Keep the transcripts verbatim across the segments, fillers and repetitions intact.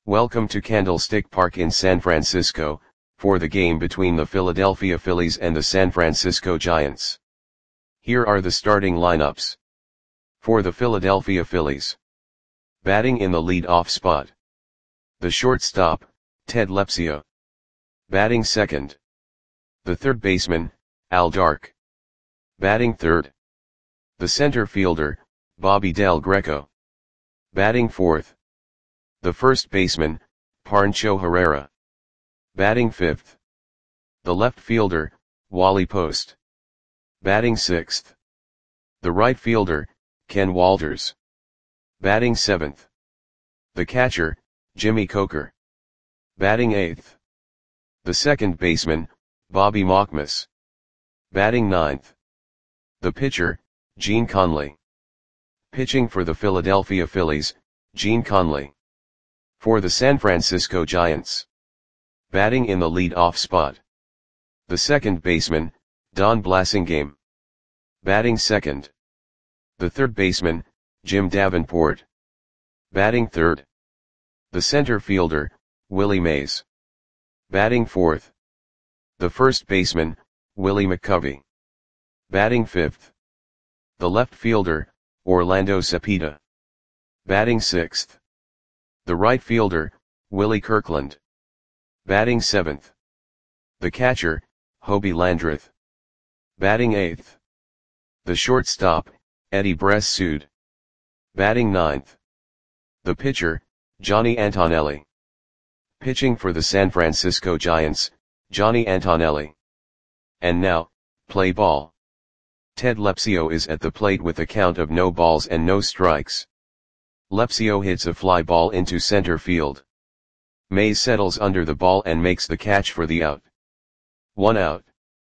Welcome to Candlestick Park in San Francisco, for the game between the Philadelphia Phillies and the San Francisco Giants. Here are the starting lineups. For the Philadelphia Phillies. Batting in the lead-off spot. The shortstop, Ted Lepsio. Batting second. The third baseman, Al Dark. Batting third. The center fielder, Bobby Del Greco. Batting fourth. The first baseman, Pancho Herrera. Batting fifth. The left fielder, Wally Post. Batting sixth. The right fielder, Ken Walters. Batting seventh. The catcher, Jimmy Coker. Batting eighth. The second baseman, Bobby Mockmas. Batting ninth. The pitcher, Gene Conley. Pitching for the Philadelphia Phillies, Gene Conley. For the San Francisco Giants. Batting in the lead-off spot. The second baseman, Don Blasingame. Batting second. The third baseman, Jim Davenport. Batting third. The center fielder, Willie Mays. Batting fourth. The first baseman, Willie McCovey. Batting fifth. The left fielder, Orlando Cepeda. Batting sixth. The right fielder, Willie Kirkland. Batting seventh. The catcher, Hobie Landreth. Batting eighth. The shortstop, Eddie Bress-Sood. Batting ninth. The pitcher, Johnny Antonelli. Pitching for the San Francisco Giants, Johnny Antonelli. And now, play ball. Ted Lepsio is at the plate with a count of no balls and no strikes. Lepsio hits a fly ball into center field. Mays settles under the ball and makes the catch for the out. One out.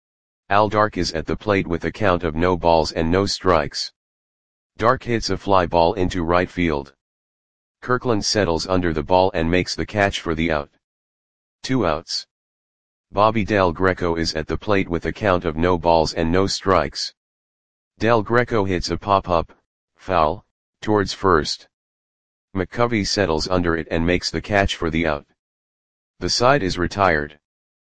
Al Dark is at the plate with a count of no balls and no strikes. Dark hits a fly ball into right field. Kirkland settles under the ball and makes the catch for the out. Two outs. Bobby Del Greco is at the plate with a count of no balls and no strikes. Del Greco hits a pop-up, foul, towards first. McCovey settles under it and makes the catch for the out. The side is retired.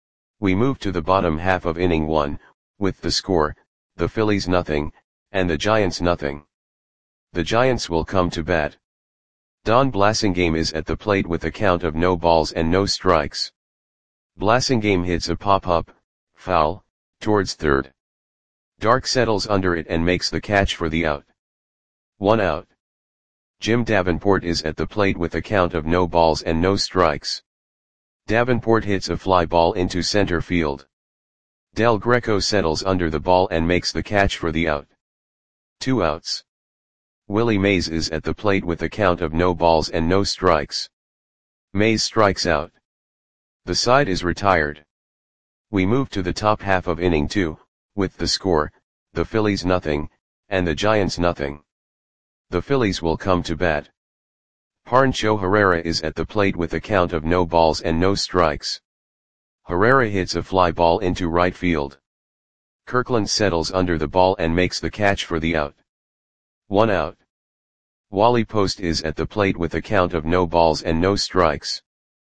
We move to the bottom half of inning one, with the score, the Phillies nothing, and the Giants nothing. The Giants will come to bat. Don Blasingame is at the plate with a count of no balls and no strikes. Blasingame hits a pop-up, foul, towards third. Dark settles under it and makes the catch for the out. One out. Jim Davenport is at the plate with a count of no balls and no strikes. Davenport hits a fly ball into center field. Del Greco settles under the ball and makes the catch for the out. Two outs. Willie Mays is at the plate with a count of no balls and no strikes. Mays strikes out. The side is retired. We move to the top half of inning two, with the score, the Phillies nothing, and the Giants nothing. The Phillies will come to bat. Pancho Herrera is at the plate with a count of no balls and no strikes. Herrera hits a fly ball into right field. Kirkland settles under the ball and makes the catch for the out. One out. Wally Post is at the plate with a count of no balls and no strikes.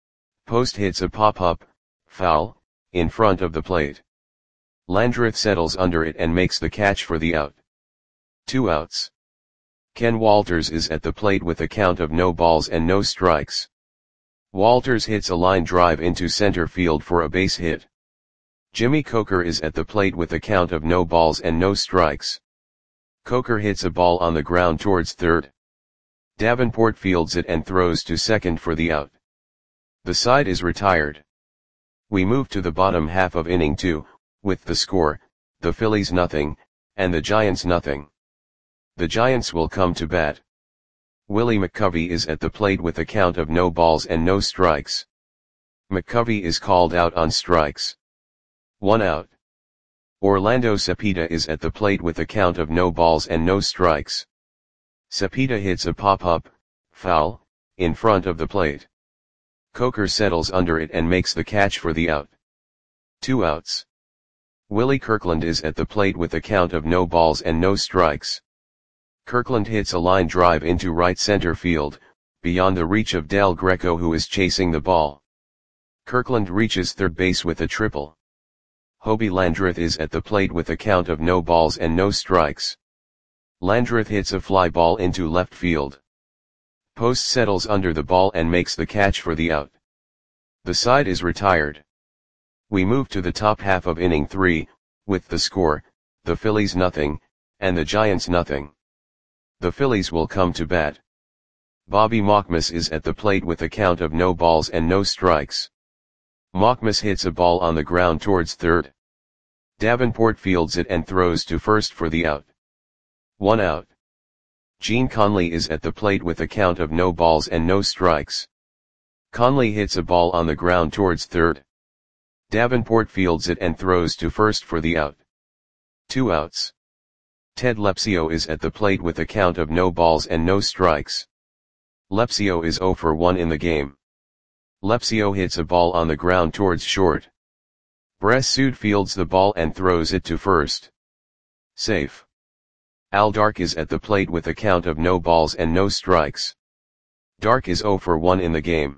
Post hits a pop-up, foul, in front of the plate. Landreth settles under it and makes the catch for the out. Two outs. Ken Walters is at the plate with a count of no balls and no strikes. Walters hits a line drive into center field for a base hit. Jimmy Coker is at the plate with a count of no balls and no strikes. Coker hits a ball on the ground towards third. Davenport fields it and throws to second for the out. The side is retired. We move to the bottom half of inning two, with the score, the Phillies nothing, and the Giants nothing. The Giants will come to bat. Willie McCovey is at the plate with a count of no balls and no strikes. McCovey is called out on strikes. One out. Orlando Cepeda is at the plate with a count of no balls and no strikes. Cepeda hits a pop-up, foul, in front of the plate. Coker settles under it and makes the catch for the out. Two outs. Willie Kirkland is at the plate with a count of no balls and no strikes. Kirkland hits a line drive into right center field, beyond the reach of Del Greco, who is chasing the ball. Kirkland reaches third base with a triple. Hobie Landreth is at the plate with a count of no balls and no strikes. Landreth hits a fly ball into left field. Post settles under the ball and makes the catch for the out. The side is retired. We move to the top half of inning three, with the score, the Phillies nothing, and the Giants nothing. The Phillies will come to bat. Bobby Mockmas is at the plate with a count of no balls and no strikes. Mockmas hits a ball on the ground towards third. Davenport fields it and throws to first for the out. One out. Gene Conley is at the plate with a count of no balls and no strikes. Conley hits a ball on the ground towards third. Davenport fields it and throws to first for the out. Two outs. Ted Lepsio is at the plate with a count of no balls and no strikes. Lepsio is zero for one in the game. Lepsio hits a ball on the ground towards short. Bressud fields the ball and throws it to first. Safe. Al Dark is at the plate with a count of no balls and no strikes. Dark is zero for one in the game.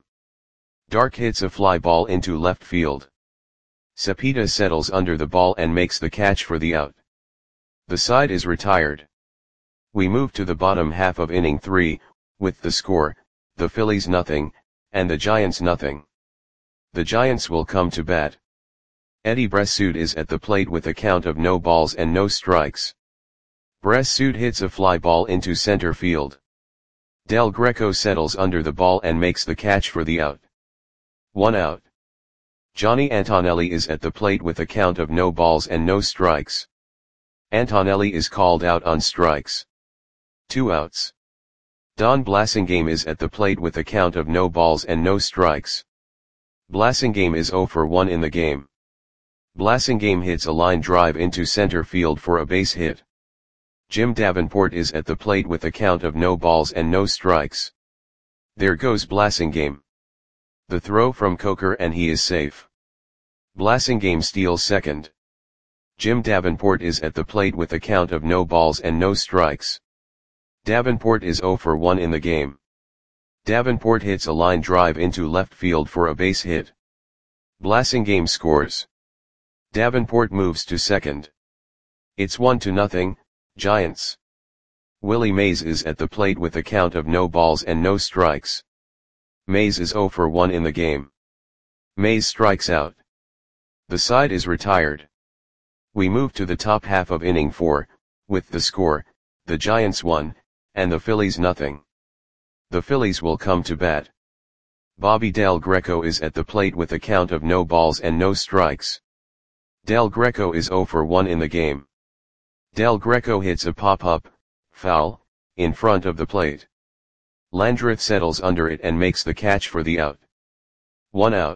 Dark hits a fly ball into left field. Cepeda settles under the ball and makes the catch for the out. The side is retired. We move to the bottom half of inning three, with the score, the Phillies nothing, and the Giants nothing. The Giants will come to bat. Eddie Bressud is at the plate with a count of no balls and no strikes. Bressud hits a fly ball into center field. Del Greco settles under the ball and makes the catch for the out. One out. Johnny Antonelli is at the plate with a count of no balls and no strikes. Antonelli is called out on strikes. Two outs. Don Blasingame is at the plate with a count of no balls and no strikes. Blasingame is zero for one in the game. Blasingame hits a line drive into center field for a base hit. Jim Davenport is at the plate with a count of no balls and no strikes. There goes Blasingame. The throw from Coker and he is safe. Blasingame steals second. Jim Davenport is at the plate with a count of no balls and no strikes. Davenport is zero for one in the game. Davenport hits a line drive into left field for a base hit. Blasingame scores. Davenport moves to second. It's one to nothing, Giants. Willie Mays is at the plate with a count of no balls and no strikes. Mays is zero for one in the game. Mays strikes out. The side is retired. We move to the top half of inning four, with the score, the Giants one, and the Phillies nothing. The Phillies will come to bat. Bobby Del Greco is at the plate with a count of no balls and no strikes. Del Greco is zero for one in the game. Del Greco hits a pop-up, foul, in front of the plate. Landreth settles under it and makes the catch for the out. One out.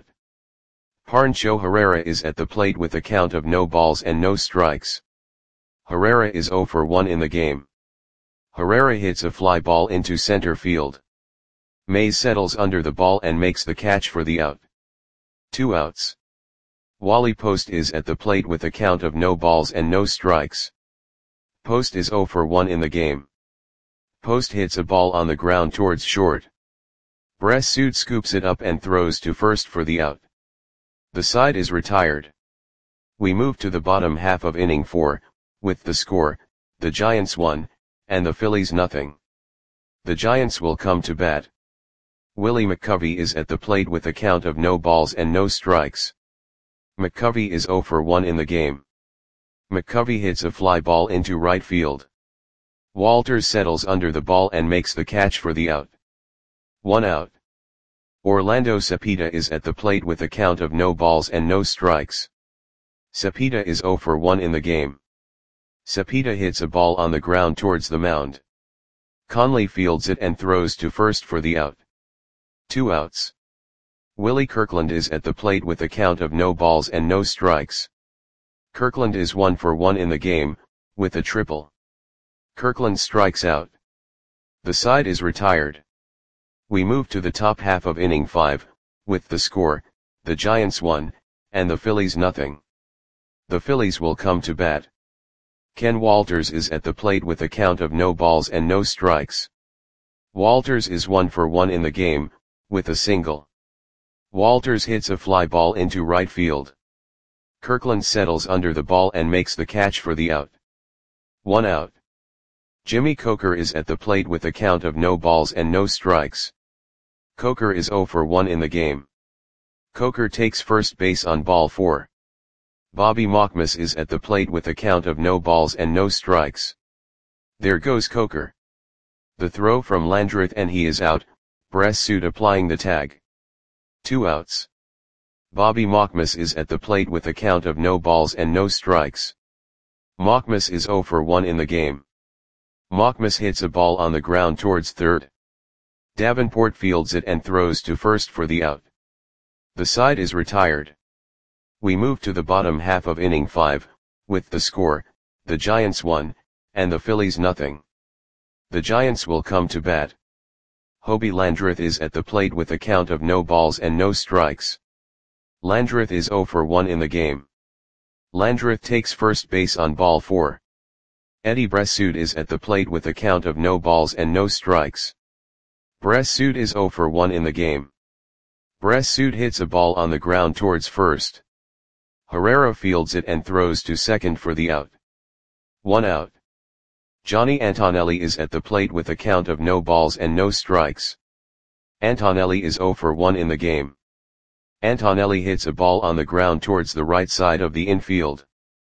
Pancho Herrera is at the plate with a count of no balls and no strikes. Herrera is zero for one in the game. Herrera hits a fly ball into center field. Mays settles under the ball and makes the catch for the out. Two outs. Wally Post is at the plate with a count of no balls and no strikes. Post is zero for one in the game. Post hits a ball on the ground towards short. Bressud scoops it up and throws to first for the out. The side is retired. We move to the bottom half of inning four, with the score, the Giants one, and the Phillies nothing. The Giants will come to bat. Willie McCovey is at the plate with a count of no balls and no strikes. McCovey is zero for one in the game. McCovey hits a fly ball into right field. Walters settles under the ball and makes the catch for the out. One out. Orlando Cepeda is at the plate with a count of no balls and no strikes. Cepeda is zero for one in the game. Cepeda hits a ball on the ground towards the mound. Conley fields it and throws to first for the out. Two outs. Willie Kirkland is at the plate with a count of no balls and no strikes. Kirkland is one for one in the game, with a triple. Kirkland strikes out. The side is retired. We move to the top half of inning five, with the score, the Giants one, and the Phillies nothing. The Phillies will come to bat. Ken Walters is at the plate with a count of no balls and no strikes. Walters is one for one in the game, with a single. Walters hits a fly ball into right field. Kirkland settles under the ball and makes the catch for the out. One out. Jimmy Coker is at the plate with a count of no balls and no strikes. Coker is zero for one in the game. Coker takes first base on ball four. Bobby Mockmas is at the plate with a count of no balls and no strikes. There goes Coker. The throw from Landreth and he is out, Bressud applying the tag. Two outs. Bobby Mockmas is at the plate with a count of no balls and no strikes. Mockmas is zero for one in the game. Mockmas hits a ball on the ground towards third. Davenport fields it and throws to first for the out. The side is retired. We move to the bottom half of inning five, with the score, the Giants one, and the Phillies nothing. The Giants will come to bat. Hobie Landreth is at the plate with a count of no balls and no strikes. Landreth is zero for one in the game. Landreth takes first base on ball four. Eddie Bressud is at the plate with a count of no balls and no strikes. Bressud is zero for one in the game. Bressud hits a ball on the ground towards first. Herrera fields it and throws to second for the out. One out. Johnny Antonelli is at the plate with a count of no balls and no strikes. Antonelli is zero for one in the game. Antonelli hits a ball on the ground towards the right side of the infield.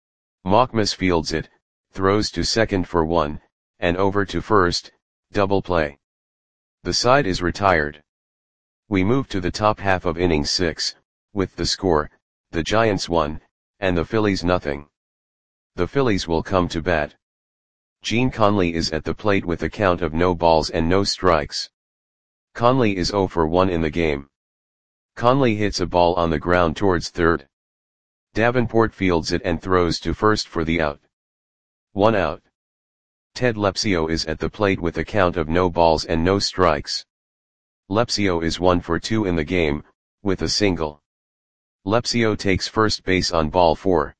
Mockmas fields it, throws to second for one, and over to first, double play. The side is retired. We move to the top half of inning six, with the score, the Giants one, and the Phillies nothing. The Phillies will come to bat. Gene Conley is at the plate with a count of no balls and no strikes. Conley is zero for one in the game. Conley hits a ball on the ground towards third. Davenport fields it and throws to first for the out. One out. Ted Lepsio is at the plate with a count of no balls and no strikes. Lepsio is one for two in the game, with a single. Lepsio takes first base on ball four.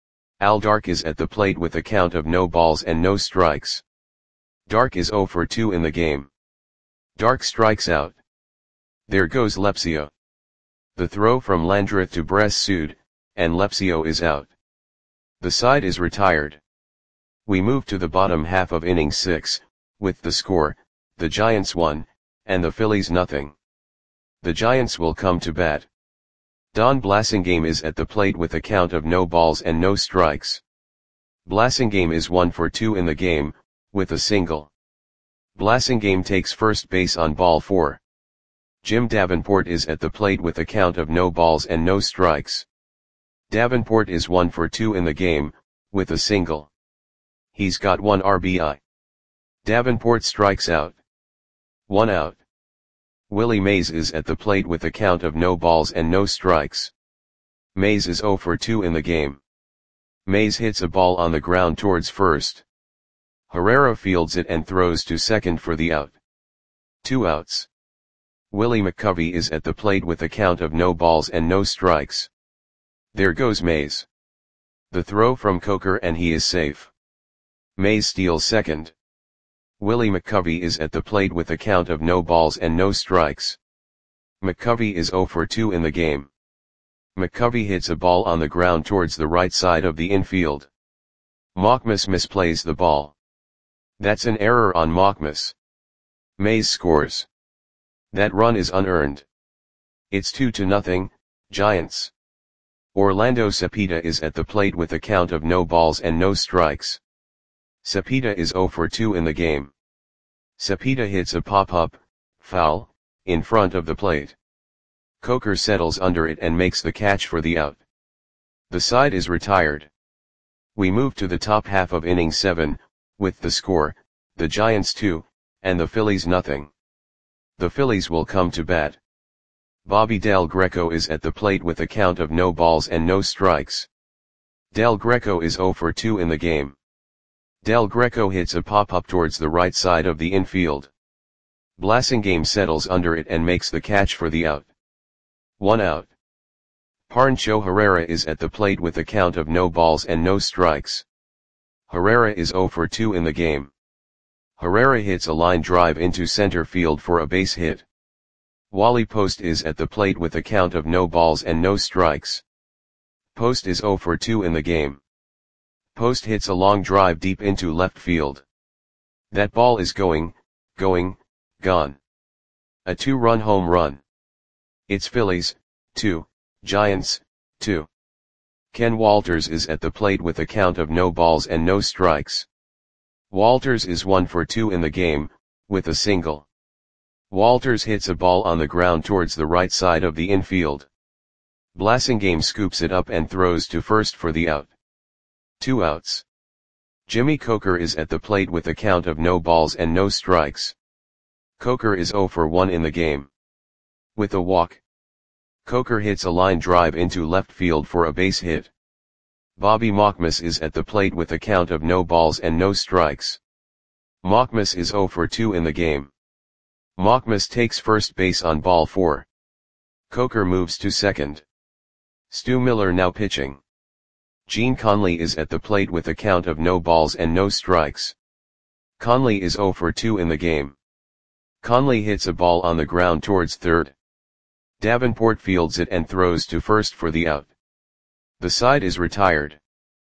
Al Dark is at the plate with a count of no balls and no strikes. Dark is zero for two in the game. Dark strikes out. There goes Lepsio. The throw from Landreth to Bressud, and Lepsio is out. The side is retired. We move to the bottom half of inning six, with the score, the Giants one, and the Phillies nothing. The Giants will come to bat. Don Blasingame is at the plate with a count of no balls and no strikes. Blasingame is one for two in the game, with a single. Blasingame takes first base on ball four. Jim Davenport is at the plate with a count of no balls and no strikes. Davenport is one for two in the game, with a single. He's got one R B I. Davenport strikes out. One out. Willie Mays is at the plate with a count of no balls and no strikes. Mays is zero for two in the game. Mays hits a ball on the ground towards first. Herrera fields it and throws to second for the out. Two outs. Willie McCovey is at the plate with a count of no balls and no strikes. There goes Mays. The throw from Coker and he is safe. Mays steals second. Willie McCovey is at the plate with a count of no balls and no strikes. McCovey is zero for two in the game. McCovey hits a ball on the ground towards the right side of the infield. Mockmas misplays the ball. That's an error on Mockmas. Mays scores. That run is unearned. It's two to nothing, Giants. Orlando Cepeda is at the plate with a count of no balls and no strikes. Cepeda is zero for two in the game. Cepeda hits a pop-up, foul, in front of the plate. Coker settles under it and makes the catch for the out. The side is retired. We move to the top half of inning seven, with the score, the Giants two, and the Phillies nothing. The Phillies will come to bat. Bobby Del Greco is at the plate with a count of no balls and no strikes. Del Greco is zero for two in the game. Del Greco hits a pop-up towards the right side of the infield. Blasingame settles under it and makes the catch for the out. One out. Pancho Herrera is at the plate with a count of no balls and no strikes. Herrera is zero for two in the game. Herrera hits a line drive into center field for a base hit. Wally Post is at the plate with a count of no balls and no strikes. Post is zero for two in the game. Post hits a long drive deep into left field. That ball is going, going, gone. A two-run home run. It's Phillies, two, Giants, two. Ken Walters is at the plate with a count of no balls and no strikes. Walters is one for two in the game, with a single. Walters hits a ball on the ground towards the right side of the infield. Blasingame scoops it up and throws to first for the out. Two outs. Jimmy Coker is at the plate with a count of no balls and no strikes. Coker is zero for one in the game. With a walk. Coker hits a line drive into left field for a base hit. Bobby Mockmas is at the plate with a count of no balls and no strikes. Mockmas is zero for two in the game. Mockmas takes first base on ball four. Coker moves to second. Stu Miller now pitching. Gene Conley is at the plate with a count of no balls and no strikes. Conley is zero for two in the game. Conley hits a ball on the ground towards third. Davenport fields it and throws to first for the out. The side is retired.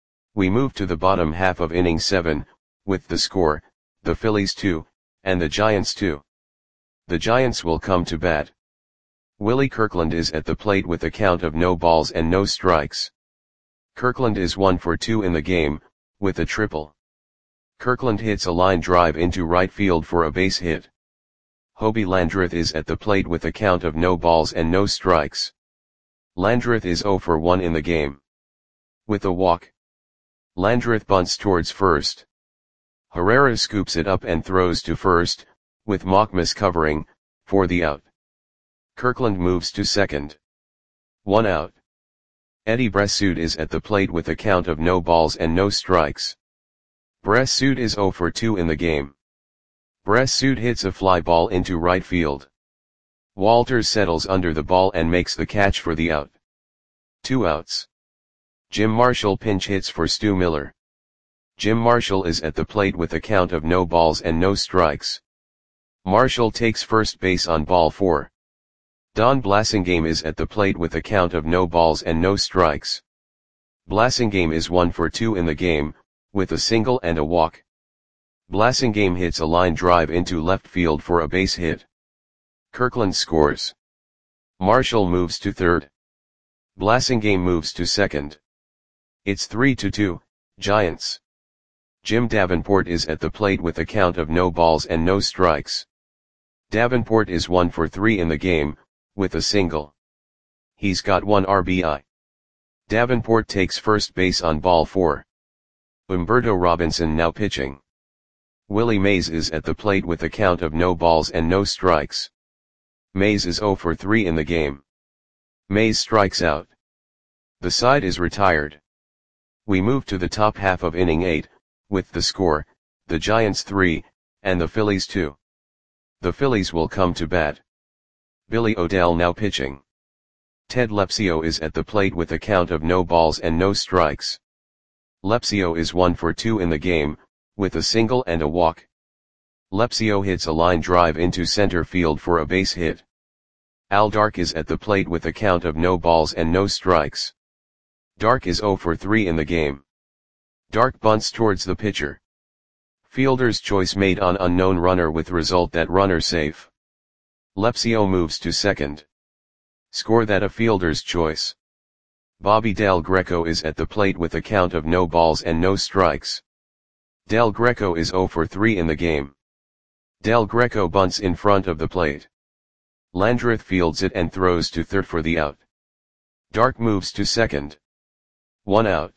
We move to the bottom half of inning seven, with the score, the Phillies two, and the Giants two. The Giants will come to bat. Willie Kirkland is at the plate with a count of no balls and no strikes. Kirkland is one for two in the game, with a triple. Kirkland hits a line drive into right field for a base hit. Hobie Landreth is at the plate with a count of no balls and no strikes. Landreth is zero for one in the game. With a walk. Landreth bunts towards first. Herrera scoops it up and throws to first, with Mockmas covering, for the out. Kirkland moves to second. One out. Eddie Bressoud is at the plate with a count of no balls and no strikes. Bressoud is zero for two in the game. Bressoud hits a fly ball into right field. Walters settles under the ball and makes the catch for the out. Two outs. Jim Marshall pinch hits for Stu Miller. Jim Marshall is at the plate with a count of no balls and no strikes. Marshall takes first base on ball four. Don Blasingame is at the plate with a count of no balls and no strikes. Blasingame is one for two in the game, with a single and a walk. Blasingame hits a line drive into left field for a base hit. Kirkland scores. Marshall moves to third. Blasingame moves to second. It's three to two, Giants. Jim Davenport is at the plate with a count of no balls and no strikes. Davenport is one for three in the game, with a single. He's got one R B I. Davenport takes first base on ball four. Umberto Robinson now pitching. Willie Mays is at the plate with a count of no balls and no strikes. Mays is zero for three in the game. Mays strikes out. The side is retired. We move to the top half of inning eight, with the score, the Giants three, and the Phillies two. The Phillies will come to bat. Billy O'Dell now pitching. Ted Lepsio is at the plate with a count of no balls and no strikes. Lepsio is one for two in the game, with a single and a walk. Lepsio hits a line drive into center field for a base hit. Al Dark is at the plate with a count of no balls and no strikes. Dark is zero for three in the game. Dark bunts towards the pitcher. Fielder's choice made on unknown runner with result that runner safe. Lepsio moves to second. Score that a fielder's choice. Bobby Del Greco is at the plate with a count of no balls and no strikes. Del Greco is zero for three in the game. Del Greco bunts in front of the plate. Landreth fields it and throws to third for the out. Dark moves to second. One out.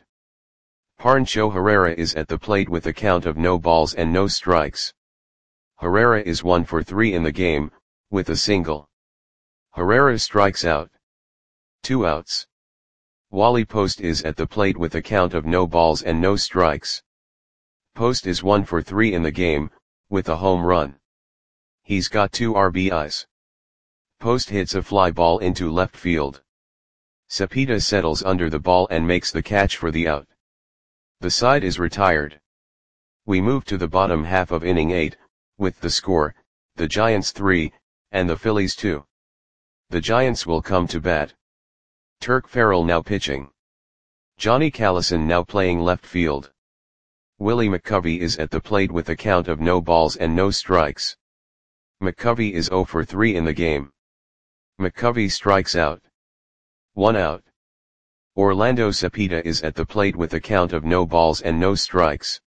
Pancho Herrera is at the plate with a count of no balls and no strikes. Herrera is one for three in the game, with a single. Herrera strikes out. Two outs. Wally Post is at the plate with a count of no balls and no strikes. Post is one for three in the game, with a home run. He's got two R B Is. Post hits a fly ball into left field. Cepeda settles under the ball and makes the catch for the out. The side is retired. We move to the bottom half of inning eight, with the score, the Giants three, and the Phillies two. The Giants will come to bat. Turk Farrell now pitching. Johnny Callison now playing left field. Willie McCovey is at the plate with a count of no balls and no strikes. McCovey is zero for three in the game. McCovey strikes out. One out. Orlando Cepeda is at the plate with a count of no balls and no strikes.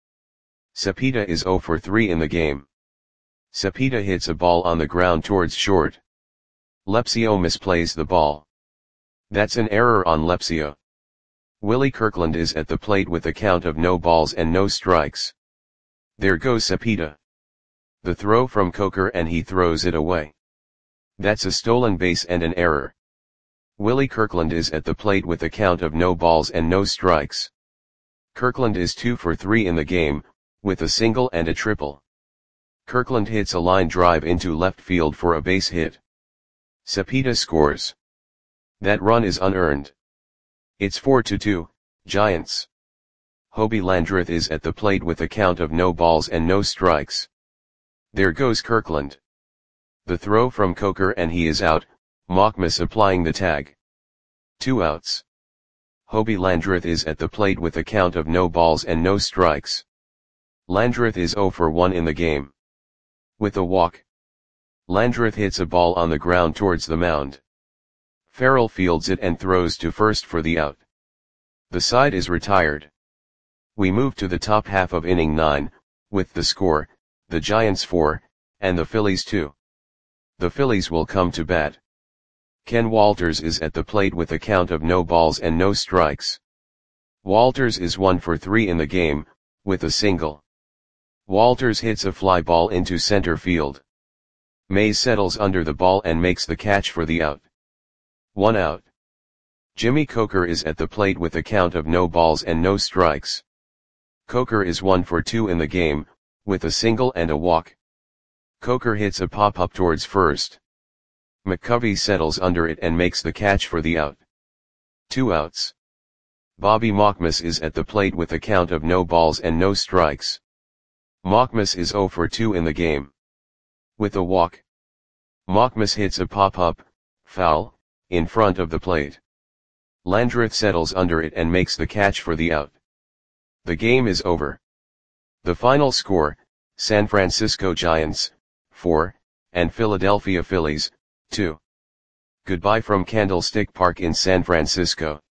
Cepeda is zero for three in the game. Cepeda hits a ball on the ground towards short. Lepsio misplays the ball. That's an error on Lepsio. Willie Kirkland is at the plate with a count of no balls and no strikes. There goes Cepeda. The throw from Coker and he throws it away. That's a stolen base and an error. Willie Kirkland is at the plate with a count of no balls and no strikes. Kirkland is two for three in the game, with a single and a triple. Kirkland hits a line drive into left field for a base hit. Cepeda scores. That run is unearned. It's four to two, Giants. Hobie Landreth is at the plate with a count of no balls and no strikes. There goes Kirkland. The throw from Coker and he is out, Mockmas applying the tag. Two outs. Hobie Landreth is at the plate with a count of no balls and no strikes. Landreth is zero for one in the game. With a walk. Landreth hits a ball on the ground towards the mound. Farrell fields it and throws to first for the out. The side is retired. We move to the top half of inning nine, with the score, the Giants four, and the Phillies two. The Phillies will come to bat. Ken Walters is at the plate with a count of no balls and no strikes. Walters is one for three in the game, with a single. Walters hits a fly ball into center field. Mays settles under the ball and makes the catch for the out. One out. Jimmy Coker is at the plate with a count of no balls and no strikes. Coker is one for two in the game, with a single and a walk. Coker hits a pop-up towards first. McCovey settles under it and makes the catch for the out. Two outs. Bobby Mockmas is at the plate with a count of no balls and no strikes. Mockmas is zero for two in the game. With a walk. Mockmas hits a pop-up, foul, in front of the plate. Landreth settles under it and makes the catch for the out. The game is over. The final score, San Francisco Giants, four, and Philadelphia Phillies, two. Goodbye from Candlestick Park in San Francisco.